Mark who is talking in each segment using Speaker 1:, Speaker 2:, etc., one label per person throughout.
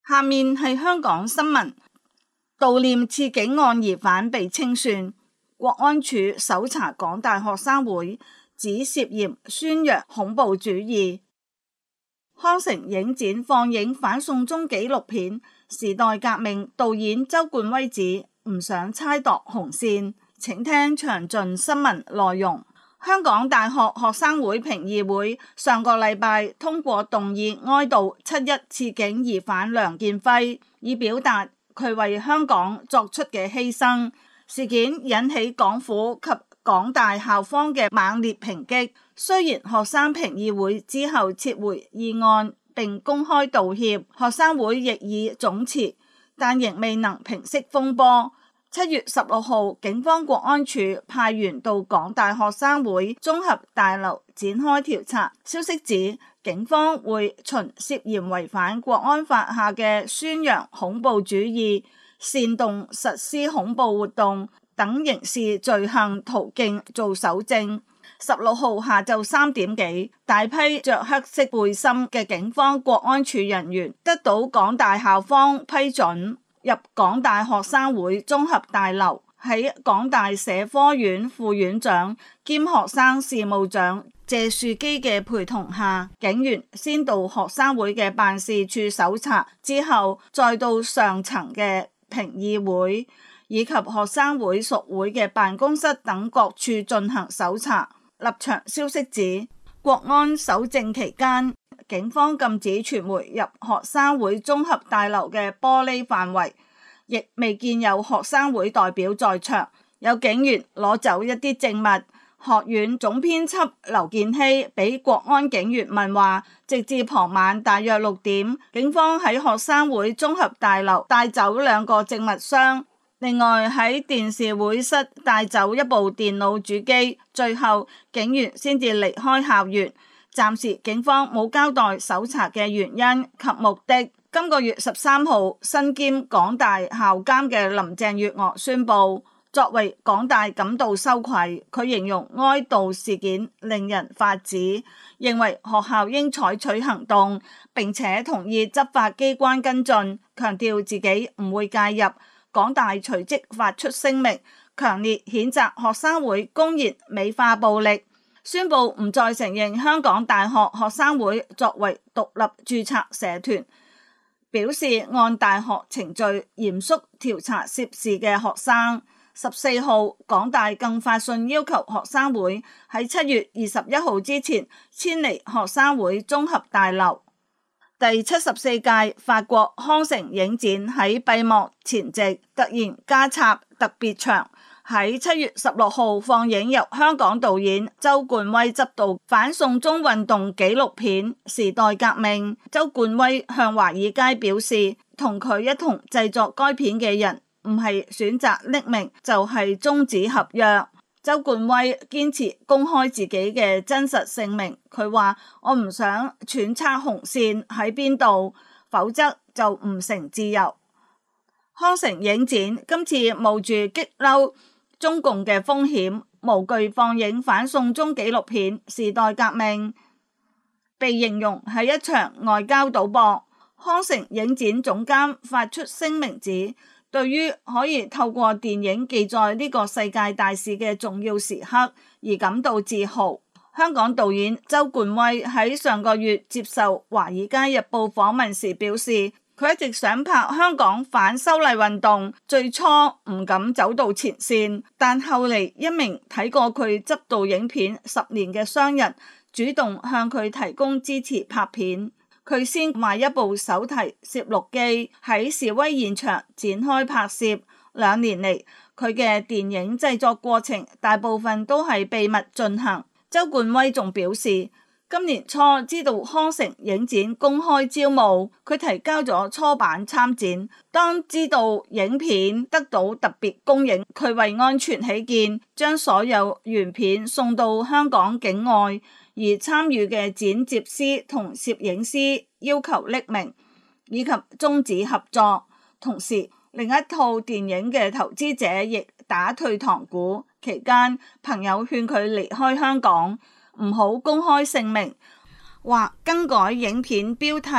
Speaker 1: 下面係香港新聞。悼念刺警案疑犯被清算，國安處搜查港大學生會，指涉嫌宣揚恐怖主義。康城影展放映反送中紀錄片《時代革命》，導演周冠威指唔想猜度紅線，請聽詳盡新聞內容。香港大學學生會評議會上個禮拜通過動議哀悼7·1刺警疑犯梁建輝，以表達佢為香港作出嘅犧牲。事件引起港府及港大校方嘅猛烈抨擊。雖然學生評議會之後撤回議案並公開道歉，學生會亦以總辭，但仍未能平息風波。7月16號，警方國安處派員到港大學生會綜合大樓展開調查。消息指，警方會循涉嫌違反國安法下嘅宣揚恐怖主義、煽動實施恐怖活動等刑事罪行途徑做搜證。16號下晝3點幾，大批着黑色背心嘅警方國安處人員得到港大校方批准，入港大學生會綜合大樓，喺港大社科院副院長兼學生事務長謝樹基嘅陪同下，警員先到學生會嘅辦事處搜查，之後再到上層嘅評議會以及學生會屬會嘅辦公室等各處進行搜查。立場消息指，國安搜證期間，警方禁止傳媒入學生會綜合大樓嘅玻璃範圍，亦未見有學生會代表在場。有警員攞走一啲證物。學院總編輯劉建熙俾國安警員問話，直至傍晚大約6點，警方喺學生會綜合大樓帶走2個證物箱，另外喺電視會室帶走一部電腦主機，最後警員先至離開校園。暫時警方冇交代搜查嘅原因及目的。今個月13號，身兼港大校監嘅林鄭月娥宣布，作為港大感到羞愧，佢形容哀悼事件令人髮指，認為學校應採取行動，並且同意執法機關跟進，強調自己唔會介入。港大隨即發出聲明，強烈譴責學生會公然美化暴力，宣布唔再承認香港大學學生會作為獨立註冊社團，表示按大學程序嚴肅調查涉事嘅學生。14號，港大更發信要求學生會喺7月21號之前遷離學生會綜合大樓。第74屆法國康城影展喺閉幕前夕突然加插特別場，喺7月16號放映由香港導演周冠威執導反送中運動紀錄片《時代革命》。周冠威向華爾街表示，同佢一同製作該片嘅人唔係選擇匿名，就係終止合約。周冠威堅持公開自己嘅真實姓名，佢話：我唔想揣測紅線喺邊度，否則就唔成自由。康城影展今次冒住激嬲中共嘅風險，無懼放映反送中紀錄片《時代革命》，被形容係一場外交賭博。康城影展總監發出聲明指，對於可以透過電影記載呢個世界大事嘅重要時刻而感到自豪。香港導演周冠威喺上個月接受《華爾街日報》訪問時表示，佢一直想拍香港反修例運動，最初唔敢走到前線，但後嚟一名睇過佢執導影片10年嘅商人主動向佢提供支持拍片。佢先買一部手提攝錄機喺示威現場展開拍攝。2年嚟，佢嘅電影製作過程大部分都係秘密進行。周冠威仲表示，今年初知道康城影展公開招募，佢提交咗初版參展。當知道影片得到特別公映，佢為安全起見，將所有原片送到香港境外。而參與嘅剪接師同攝影師要求匿名，以及終止合作。同時，另一套電影嘅投資者亦打退堂鼓。期間，朋友勸佢離開香港，唔好公開姓名或更改影片標題，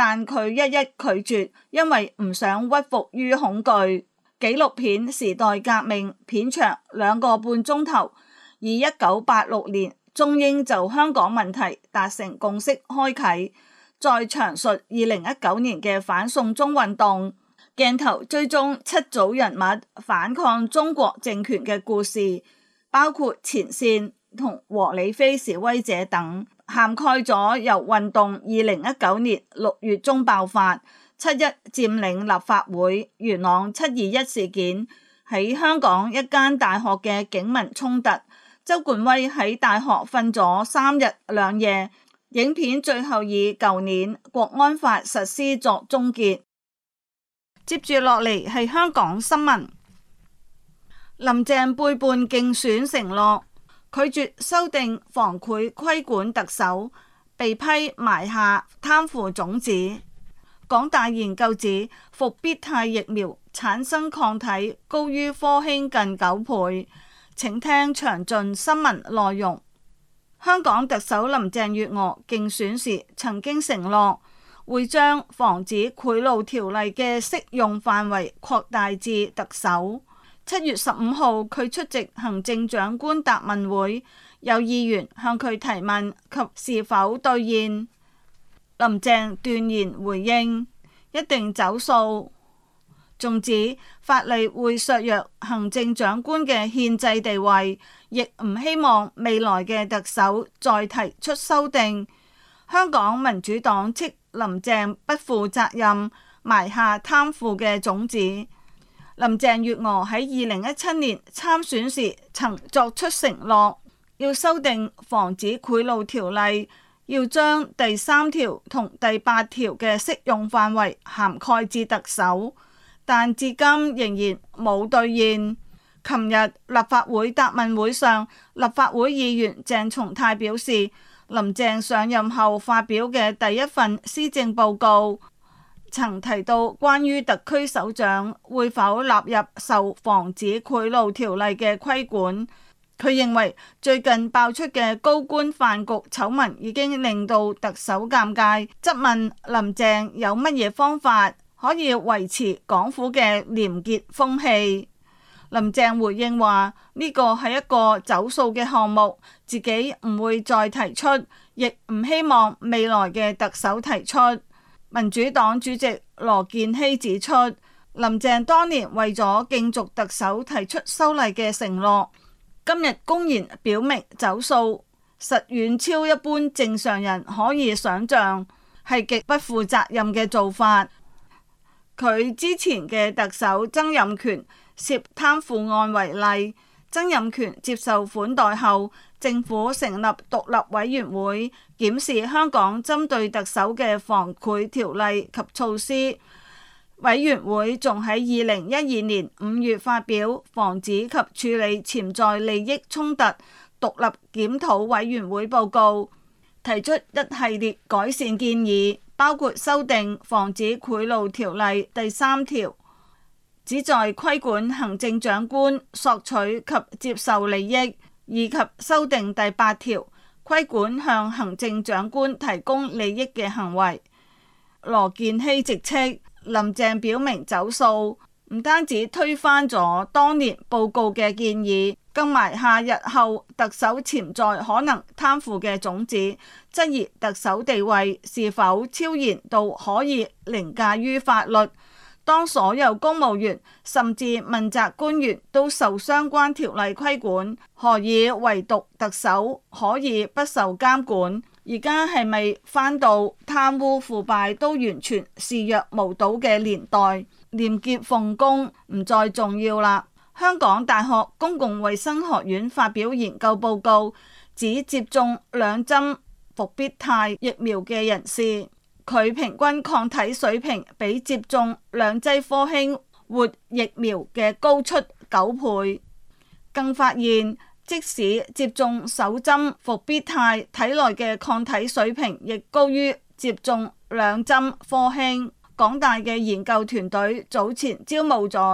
Speaker 1: 但佢一一拒絕，因為唔想屈服於恐懼。紀錄片《時代革命》片長2個半鐘頭，而1986年中英就香港問題達成共識開啟，再詳述2019年嘅反送中運動，鏡頭追蹤7組人物反抗中國政權嘅故事，包括前線同和理非示威者等，涵蓋咗由運動2019年6月中爆發、7·1佔領立法會、元朗7·21事件、喺香港一間大學嘅警民衝突、周冠威喺大學瞓咗3日2夜，影片最後以舊年國安法實施作終結。接住落嚟係香港新聞，林鄭背叛競選承諾，拒絕修訂防賄規管特首，被批埋下貪腐種子。港大研究指復必泰疫苗產生抗體高於科興近9倍。請聽詳盡新聞內容。香港特首林鄭月娥競選時曾經承諾會將防止賄賂條例嘅適用範圍擴大至特首。7月15號佢出席行政長官答問會，有議員向佢提問及是否兌現，林鄭斷言回應一定走數，仲指法例會削弱行政長官嘅憲制地位，亦唔希望未來嘅特首再提出修訂。香港民主黨斥林鄭不負責任，埋下貪腐嘅種子。林鄭月娥喺2017年參選時曾作出承諾，要修訂防止賄賂條例，要將第3條同第8條嘅適用範圍涵蓋至特首，但至今仍然冇兌現。琴日立法會答問會上，立法會議員鄭松泰表示，林鄭上任後發表嘅第一份施政報告曾提到關於特區首長會否納入受防止賄賂條例嘅規管。佢認為最近爆出嘅高官飯局醜聞已經令到特首尷尬，質問林鄭有乜嘢方法可以維持港府嘅廉潔風氣。林鄭回應話呢個係一個走數嘅項目，自己唔會再提出，亦唔希望未來嘅特首提出。民主黨主席羅健熙指出，林鄭當年為咗競逐特首提出修例嘅承諾，今日公然表明走數，實遠超一般正常人可以想象，係極不負責任嘅做法。佢之前嘅特首曾蔭權涉貪腐案為例，曾蔭權接受款待後，政府成立獨立委員會檢視香港針對特首嘅防賄條例及措施。委員會仲喺2012年5月發表防止及處理潛在利益衝突獨立檢討委員會報告，提出一系列改善建議，包括修訂防止賄賂條例第3條，旨在規管行政長官索取及接受利益，以及修訂第8條，規管向行政長官提供利益嘅行為。羅健熙直斥林鄭表明走數，唔單止推翻咗當年報告嘅建議，更埋下日後特首潛在可能貪腐嘅種子，質疑特首地位是否超然到可以凌駕於法律。當所有公務員甚至問責官員都受相關條例規管，何以唯獨特首可以不受監管？而家係咪返到貪污腐敗都完全視若無睹嘅年代？廉潔奉公唔再重要啦。香港大學公共衛生學院發表研究報告，指接種2針復必泰疫苗嘅人士，佢平均抗體水平比接種2劑科興活疫苗嘅高出9倍。更發現，即使接種首針復必泰，體內嘅抗體水平亦高於接種2針科興。港大嘅研究團隊早前招募咗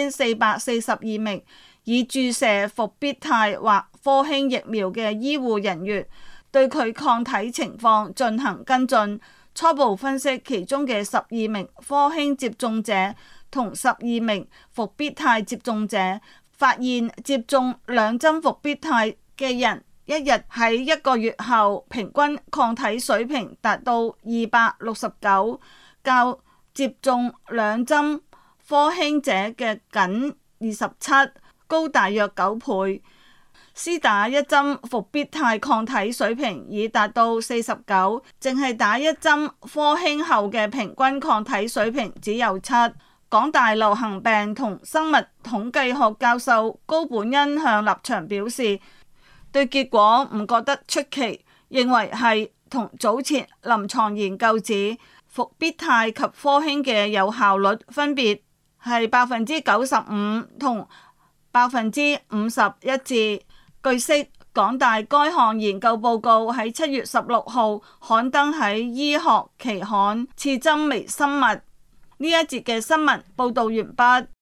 Speaker 1: 1442名已注射復必泰或科興疫苗嘅醫護人員，對佢抗體情況進行跟進， 初步分析其中嘅12名科興接種者同12名復必泰接種者，發現接種2針復必泰嘅人一日喺1個月後平均抗體水平達到269，較接種2針科興者嘅僅27，高大約9倍。施打1針復必泰抗體水平已達到49，淨係打1針科興後嘅平均抗體水平只有7。港大流行病同生物統計學教授高本恩向立場表示，對結果唔覺得出奇，認為係同早前臨床研究指復必泰及科興嘅有效率分別係95%同50%一致。據悉，港大該項研究報告喺7月16號刊登喺醫學期刊《刺針微生物》。呢一節嘅新聞報道完畢。